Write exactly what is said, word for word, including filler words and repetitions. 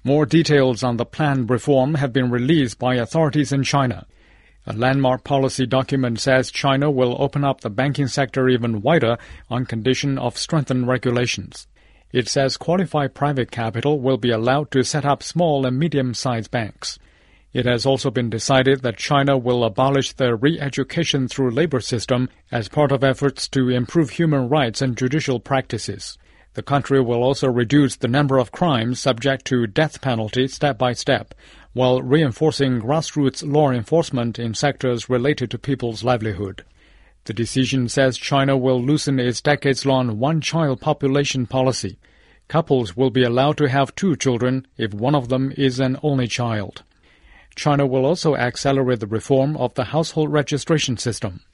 More details on the planned reform have been released by authorities in China. A landmark policy document says China will open up the banking sector even wider on condition of strengthened regulations. It says qualified private capital will be allowed to set up small and medium-sized banks. It has also been decided that China will abolish the re-education through labor system as part of efforts to improve human rights and judicial practices. The country will also reduce the number of crimes subject to death penalty step by step, while reinforcing grassroots law enforcement in sectors related to people's livelihood. The decision says China will loosen its decades-long one-child population policy. Couples will be allowed to have two children if one of them is an only child. China will also accelerate the reform of the household registration system.